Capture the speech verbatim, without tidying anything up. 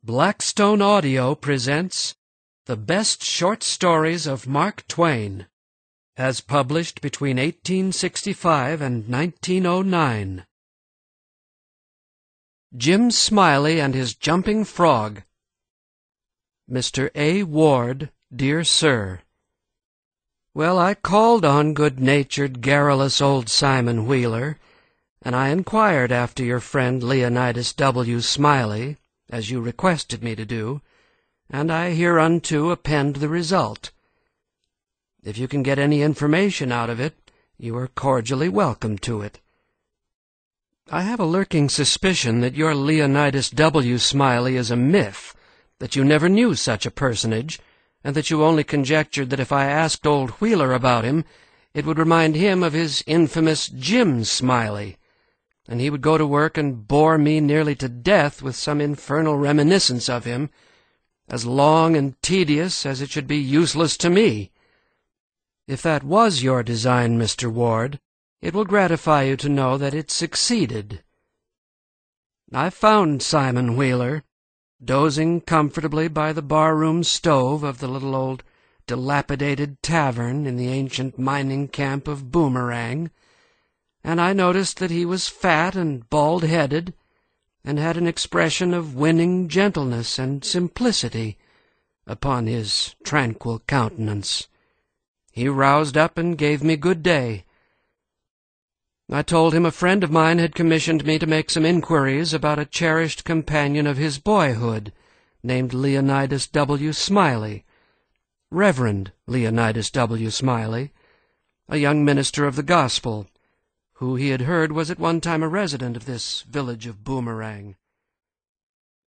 Blackstone Audio presents The Best Short Stories of Mark Twain, as published between eighteen sixty-five and nineteen oh nine. Jim Smiley and His Jumping Frog. Mister A. Ward, Dear Sir, Well, I called on good-natured, garrulous old Simon Wheeler, and I inquired after your friend Leonidas W. Smiley, as you requested me to do, and I hereunto append the result. If you can get any information out of it, you are cordially welcome to it. I have a lurking suspicion that your Leonidas W. Smiley is a myth, that you never knew such a personage, and that you only conjectured that if I asked old Wheeler about him, it would remind him of his infamous Jim Smiley, and he would go to work and bore me nearly to death with some infernal reminiscence of him, as long and tedious as it should be useless to me. If that was your design, Mister Ward, it will gratify you to know that it succeeded. I found Simon Wheeler, dozing comfortably by the bar-room stove of the little old dilapidated tavern in the ancient mining camp of Boomerang, and I noticed that he was fat and bald-headed, and had an expression of winning gentleness and simplicity upon his tranquil countenance. He roused up and gave me good day. I told him a friend of mine had commissioned me to make some inquiries about a cherished companion of his boyhood, named Leonidas W. Smiley, Reverend Leonidas W. Smiley, a young minister of the gospel, who he had heard was at one time a resident of this village of Boomerang.